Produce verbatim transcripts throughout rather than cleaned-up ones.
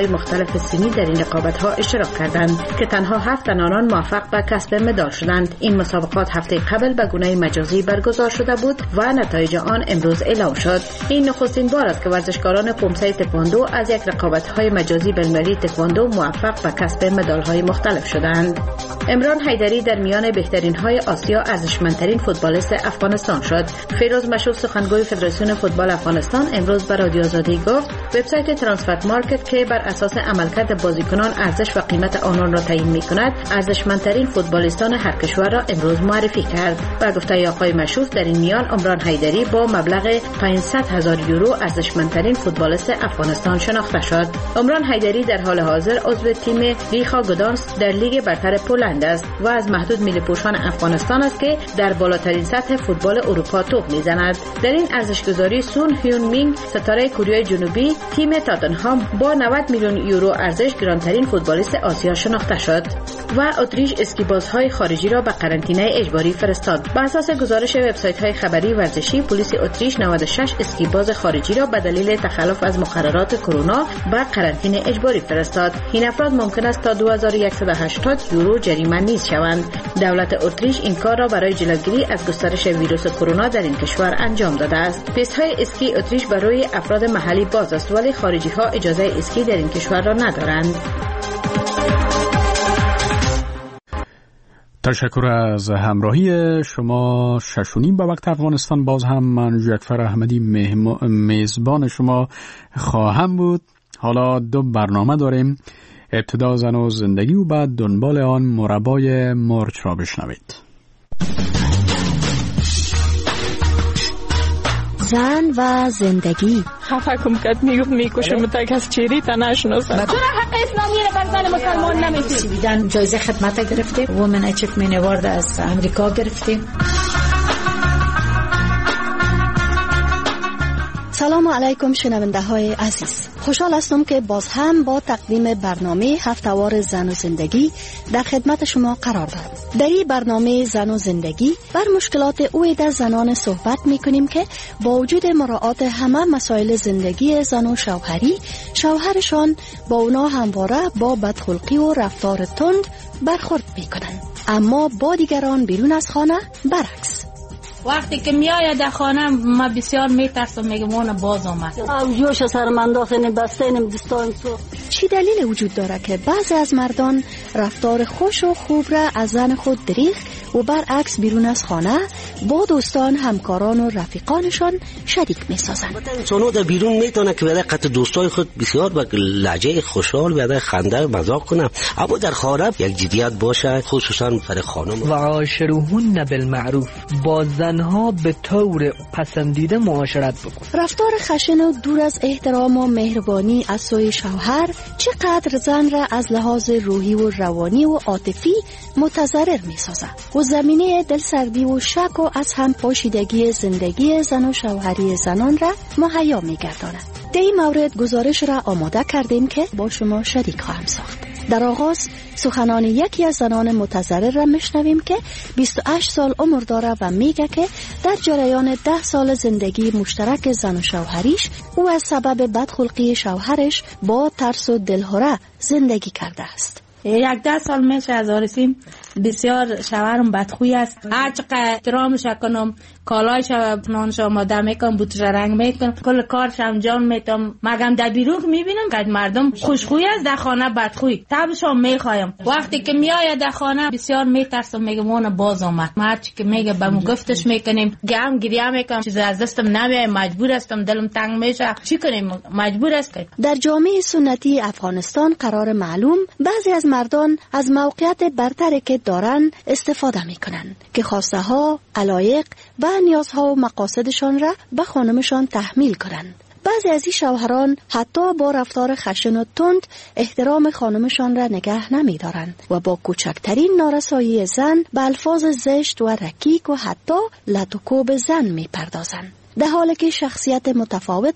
های مختلف سنی در این رقابت‌ها اشتراک کردند که تنها هفت تن آنان موفق به کسب مدال شدند. این مسابقات هفته قبل به گونه مجازی برگزار شده بود و نتایج آن امروز اعلام شد. این نخستین بار است که ورزشکاران پومسه تکواندو از یک رقابت‌های مجازی بین‌المللی تکواندو موفق به کسب مدال‌های مختلف شدند. عمران حیدری در میان بهترین‌های آسیا ارزشمندترین فوتبالیست افغانستان شد. فیروز مشهور سخنگوی فدراسیون فوتبال افغانستان امروز به رادیو آزادی گفت وبسایت ترانسفر مارکت که بر اساس عملکرد بازیکنان ارزش و قیمت آنان را تعیین می‌کند، ارزشمندترین فوتبالیستان هر کشور را امروز معرفی کرد. با گفته آقای مشهور در این میان عمران حیدری با مبلغ پانصد هزار یورو ارزشمندترین فوتبالیست افغانستان شناخته شد. عمران حیدری در حال حاضر عضو تیم ریخا گدانس در لیگ برتر پولند است و از محدود میلی‌پوشان افغانستان است که در بالاترین سطح فوتبال اروپا توپ می‌زند. در این ارزشگذاری سون هیون مینگ ستاره کره جنوبی تیم تاتنهام با نود میلیون یورو ارزش گرانترین فوتبالیست آسیا شناخته شد و اتریش اسکیبازهای خارجی را به قرنطینه اجباری فرستاد. بر اساس گزارش وبسایت‌های خبری ورزشی، پلیس اتریش نود و شش اسکیباز خارجی را به دلیل تخلف از مقررات کرونا به قرنطینه اجباری فرستاد. این افراد ممکن است تا دو هزار و صد و هشتاد یورو جریمه نیز شوند. دولت اتریش این کار را برای جلوگیری از گسترش ویروس کرونا در این کشور انجام داده است. پیست‌های اسکی اتریش برای افراد محلی باز است ولی خارجی‌ها اجازه اسکی در این کشور را ندارند. تشکر از همراهی شما. ششونیم به وقت افغانستان. باز هم من جعفر احمدی میزبان شما خواهم بود. حالا دو برنامه داریم. ابتدا زن و زندگی و بعد دنبال آن مربای مرچ را بشنوید. زن و زندگی. خفه کم کت میگفت میکشم تا کس چیری تا نشناسم. چرا حق اسلامی را بر زن مسلمان نمیدی؟ سویدن جایزه خدمت گرفتیم. وومن اچیومنت اوارد از امریکا گرفتیم. سلام علیکم شنونده های عزیز. خوشحال هستم که باز هم با تقدیم برنامه هفته‌وار زن و زندگی در خدمت شما قرار دارم. در این برنامه زن و زندگی بر مشکلات اویده زنان صحبت میکنیم که با وجود مراعات همه مسائل زندگی زن و شوهری، شوهرشان با اونا همواره با بدخلقی و رفتار تند برخورد میکنن، اما با دیگران بیرون از خانه برعکس. وقتی که میآید در خانه ما بسیار میترسم، میگم اون باز آمد. او جوش سرمنداخن بستنم دستان تو. چی دلیل وجود داره که بعضی از مردان رفتار خوش و خوب را از زن خود دریغ و برعکس بیرون از خانه با دوستان، همکاران و رفیقانشان شریک میسازن؟ انسان‌ها در بیرون میتونه که بعد قط دوستای خود بسیار با لهجه خوشحال بعد خنده مذاق کنه، اما در خانه یک جدیت باشه، خصوصا برای خانم. و عاشروهن بالمعروف، با زنها به طور پسندیده معاشرت بکن. رفتار خشن و دور از احترام و مهربانی از سوی شوهر چقدر زن را از لحاظ روحی و روانی و عاطفی متضرر میسازه و زمینه دلسردی و شک و از هم پاشیدگی زندگی زن و شوهری زنان را مهیا میگرداند. در این مورد گزارش را آماده کردیم که با شما شریک خواهم ساخت. در آغاز سخنان یکی از زنان متضرر را میشنویم که بیست و هشت سال عمر داره و میگه که در جریان ده سال زندگی مشترک زن و شوهریش او از سبب بدخلقی شوهرش با ترس و دلهره زندگی کرده است. یک ده سال میشه از آرسیم، بسیار شوهرم بدخوی است. هر چقدر احترامش کنم، کالایش نانش آماده میکنم، بوتش رنگ میکنم، کل کارش انجام میدم، مگم در بیرون میبینم که مردم خوشخوی است، در خانه بدخوی. تبشم میخوایم. وقتی که میآید در خانه بسیار میترسم، میگم اون باز آمد. هرچی که میگه بهم گفتش میکنیم، گم گریه میکنم، چیز از دستم نمیاد، مجبور هستم، دلم تنگ میشه، چی کنیم؟ مجبور است. در جامعه سنتی افغانستان قرار معلوم بعضی از مردان از موقعیت برتری که دارن استفاده میکنن که خواسته ها، علایق و نیازها و مقاصدشان را به خانمشان تحمیل کنند. بعضی از این شوهران حتی با رفتار خشن و تند احترام خانمشان را نگه نمی دارند و با کوچکترین نارسایی زن به الفاظ زشت و رکیک و حتی لط و کوب زن می پردازند، در حالی که شخصیت متفاوت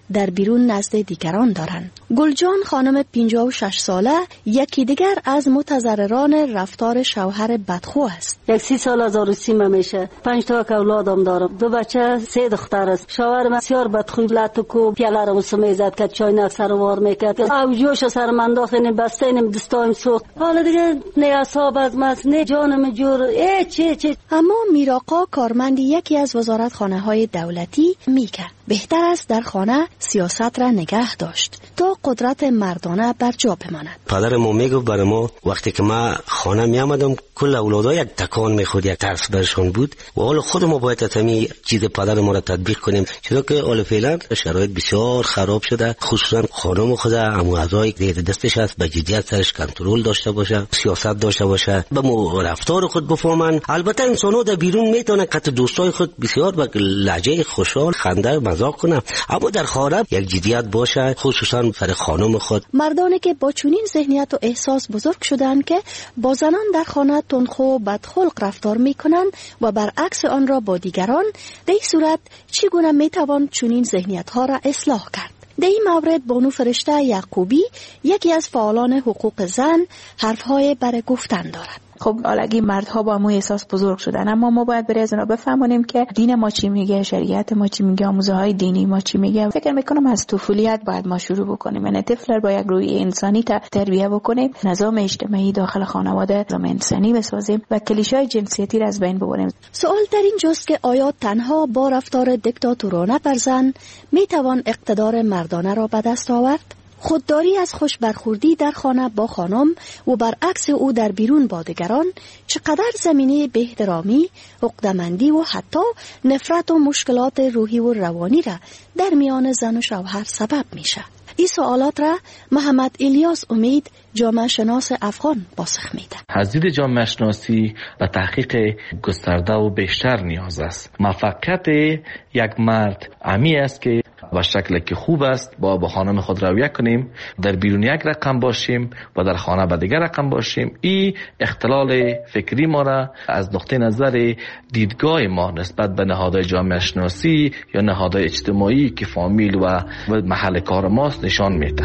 در بیرون نزد دیگران دارند. گلجان خانم پنجاه و شش ساله یکی دیگر از متضرران رفتار شوهر بدخو است. یک سی سال از عروسیم میشه، پنج تا اولادم دارم، دو بچه، سه دختر است. شوهرم بسیار بدخوی لاتو پیاله رو سمیزد که چای نکسر وار میکرد. او جوش سر من داخل بستیم دستایم سوخت. حالا دیگه نه اعصاب از مس نه جانم جور ای چه چه. اما میراقا کارمند یکی از وزارتخانه‌های دولتی میگه بهتر است در خانه سیاست را نگه داشت تا قدرت مردانه بر جا بماند. پدرم میگفت برای ما وقتی که ما خانه می آمدم کل اولادها یک تکان میخورد، یک ترس برشون بود و حالا خود ما باید تمی چیز پدر ما را تطبیق کنیم، چرا که حالا فعلا شرایط بسیار خراب شده، خصوصا خانم خود امو اعضای دیگه دستش است به جدیت سرش کنترل داشته باشه، سیاست داشته باشه، به مو رفتار خود بفهمن. البته انسان‌ها در بیرون میتونه قط دوستای خود بسیار با لهجه خوشحال خنده مزاح کنه، اما در خانه یک جدیت باشه، خصوصا سر خانم خود. مردانی که با چنین ذهنیت و احساس بزرگ شدند که با زنان در خانه تندخو بدخلق رفتار میکنند و برعکس آن را با دیگران، در این صورت چگونه میتوان چنین ذهنیت ها را اصلاح کرد؟ در این مورد بانو فرشته یعقوبی یکی از فعالان حقوق زن حرفهای برای گفتن دارد. خب حالگی مردها با مو احساس بزرگ شدن، اما ما باید برای از اونا بفهمونیم که دین ما چی میگه، شریعت ما چی میگه، آموزه های دینی ما چی میگه. فکر میکنم از طفولیت باید ما شروع بکنیم، یعنی طفل با یک روی انسانی تربیت بکنیم، نظام اجتماعی داخل خانواده نظام انسانی بسازیم و کلیشه‌های جنسیتی را از بین ببریم. سوال در این جاست که آیا تنها با رفتار دیکتاتورانه بر زن میتوان اقتدار مردانه را به دست آورد؟ خودداری از خوش برخوردی در خانه با خانم و برعکس او در بیرون با دیگران چقدر زمینه به احترامی، عقده‌مندی و حتی نفرت و مشکلات روحی و روانی را در میان زن و شوهر سبب میشه؟ این سوالات را محمد الیاس امید جامعه شناس افغان پاسخ میده. از دید جامعه شناسی و تحقیق گسترده و بیشتر نیاز است. موفقیت یک مرد امی است که و شکلی که خوب است با با خانم خود رویه کنیم، در بیرون یک رقم باشیم و در خانه به دیگر رقم باشیم. این اختلال فکری ما را از نقطه نظر دیدگاه ما نسبت به نهادهای جامعه شناسی یا نهادهای اجتماعی که فامیل و محل کار ماست نشان میده.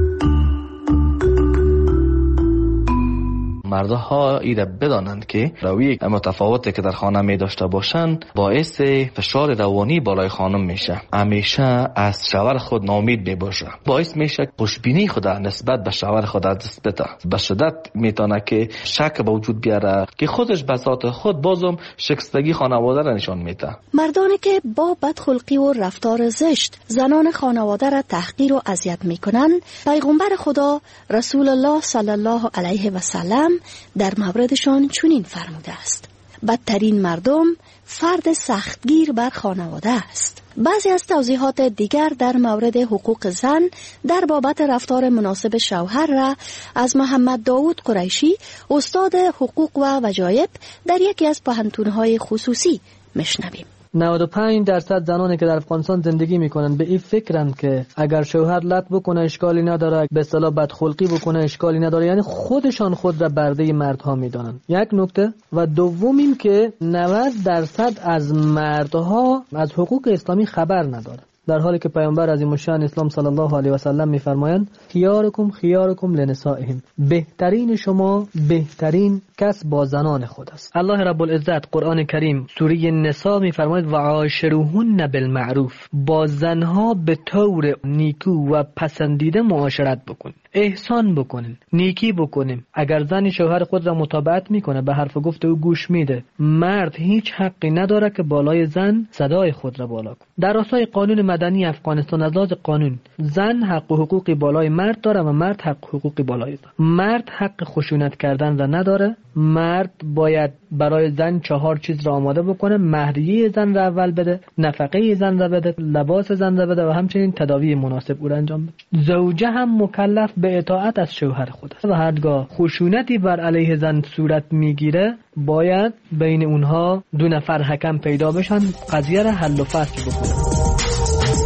مردها ایده بدانند که روی متفاوتی که در خانه می داشته باشند باعث فشار روانی بالای خانم میشه. همیشه از شوهر خود ناامید می باشه، باعث میشه خوشبینی خود نسبت به شوهر خود از دست بده، به شدت میتونه که شک به وجود بیاره که خودش به ذات خود بازم شکستگی خانواده را نشان میده. مردانی که با بدخلقی و رفتار زشت زنان خانواده را تحقیر و اذیت میکنند، پیغمبر خدا رسول الله صلی الله علیه و سلم در موردشان چنین فرموده است: بدترین مردم فرد سختگیر بر خانواده است. بعضی از توضیحات دیگر در مورد حقوق زن در بابت رفتار مناسب شوهر را از محمد داوود قریشی، استاد حقوق و وجایب در یکی از پوهنتون‌های خصوصی میشنویم. نود و پنج درصد زنانی که در افغانستان زندگی میکنن به این فکرند که اگر شوهر لط بکنه اشکالی نداره، به اصطلاح بدخلقی بکنه اشکالی نداره، یعنی خودشان خود را برده مردها میدانند. یک نکته. و دوم این که نود درصد از مردها از حقوق اسلامی خبر نداره، در حالی که پیامبر عظیم الشأن اسلام صلی الله علیه و سلم میفرمایند خیارکم خیارکم لنسائهم، بهترین شما بهترین کس با زنان خود است. الله رب العزت قرآن کریم سوره نساء میفرماید و عاشروهن بالمعروف، با زنها به طور نیکو و پسندیده معاشرت بکنید، احسان بکنید، نیکی بکنید. اگر زن شوهر خود را مطابقت میکنه، به حرف گفت او گوش میده، مرد هیچ حقی نداره که بالای زن صدای خود را بالا کنه. در راستای قانون مدنی افغانستان از لحاظ قانون زن حق و حقوقی بالای مرد داره و مرد حق و حقوقی بالای زن. مرد حق خشونت کردن را نداره. مرد باید برای زن چهار چیز را آماده بکنه: مهریه زن را اول بده، نفقه زن را بده، لباس زن را بده و همچنین تداوی مناسب او را انجام بده. زوجه هم مکلف به اطاعت از شوهر خود است و هرگاه خشونتی بر علیه زن صورت میگیره باید بین اونها دو نفر حکم پیدا بشن، قضیه را حل و فصل بکنن.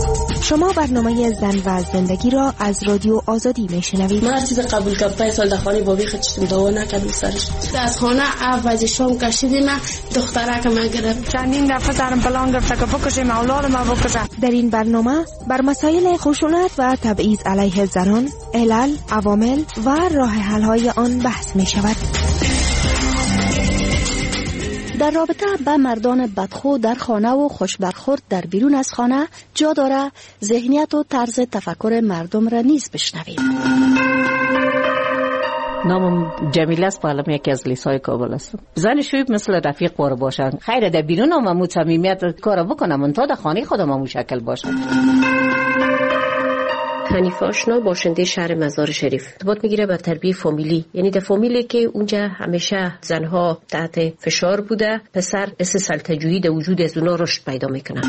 شما برنامه زن و زندگی را از رادیو آزادی میشنوید. من چیز قبول کردم پنج سال در خانه بابی خود چیزم دوا نکردم سرش. از خانه عوض شام کشیدیم دختره که من گرفت. چندین دفعه سرم پلان گرفته که بکشیم اولاد ما بکشم. در این برنامه بر مسائل خشونت و تبعیض علیه زنان، علل، عوامل و راه حل های آن بحث می شود. در رابطه با مردان بدخو در خانه و خوشبرخورد در بیرون از خانه جا داره ذهنیت و طرز تفکر مردم را نیز بشنویم. نامم جمیله است، پالم یکی از لیسای کابل است. زن شویب مثل رفیق بار باشن. خیره در بیرون هم امو صمیمیت کار بکنم من تا در خانه خودم امو شکل باشن. حنیفه آشنا باشنده شهر مزار شریف. ارتباط میگیره با تربیه فامیلی، یعنی در فامیلی که اونجا همیشه زنها تحت فشار بوده، پسر اس سلطجویی در وجود از اونا رشد پیدا میکنه.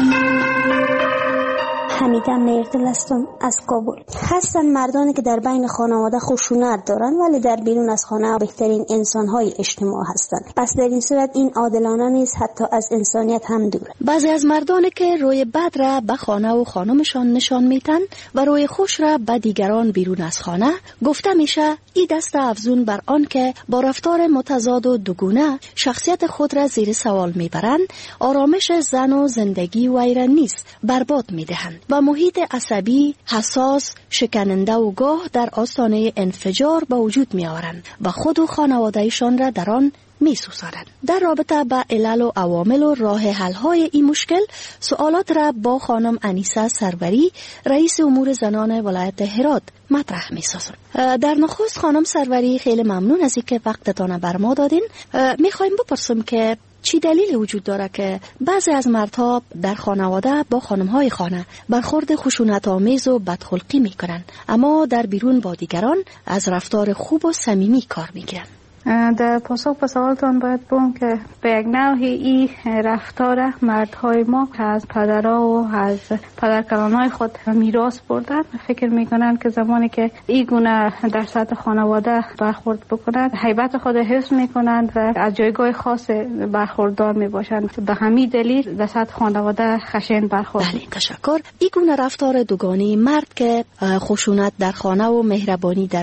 حمیده میردل هستم از کابل. هستن مردانی که در بین خانواده خشونت دارن ولی در بیرون از خانه بهترین انسان‌های اجتماع هستند. پس در این صورت این عادلانه نیست، حتی از انسانیت هم دوره. بعضی از مردانی که روی بد را به خانه و خانمشان نشان میتن و روی خوش را به دیگران بیرون از خانه، گفته میشه این دست افزون بر آن که با رفتار متضاد و دوگونه شخصیت خود را زیر سوال میبرند، آرامش زن و زندگی وی را نیست برباد میدهند و محیط عصبی، حساس، شکننده و گاه در آستانه انفجار به وجود می آورند و خود و خانوادهشان را در آن می سوزانند. در رابطه با علل و عوامل و راه حل های این مشکل سوالات را با خانم انیسه سروری، رئیس امور زنان ولایت هرات مطرح می سازند. در نخست خانم سروری خیلی ممنون از اینکه وقتتان بر ما دادین. می خواهیم بپرسیم که چی دلیل وجود داره که بعضی از مردها در خانواده با خانم‌های خانه برخورد خشونت آمیز و بدخلقی میکنن، اما در بیرون با دیگران از رفتار خوب و صمیمی کار میگیرن؟ در پاسخ به سوالتان باید بگم که به یک نوعی این رفتار مردهای ما از پدرها و از پدرکلانهای خود میراث بردن. فکر میکنن که زمانی که این گونه در سطح خانواده برخورد بکنند هیبت خود حفظ میکنند و از جایگاه خاص برخوردار میباشند. به همین دلیل در سطح خانواده خشن برخورد. بله، تشکر. این گونه رفتار دوگانه مرد که خشونت در خانه و مهربانی در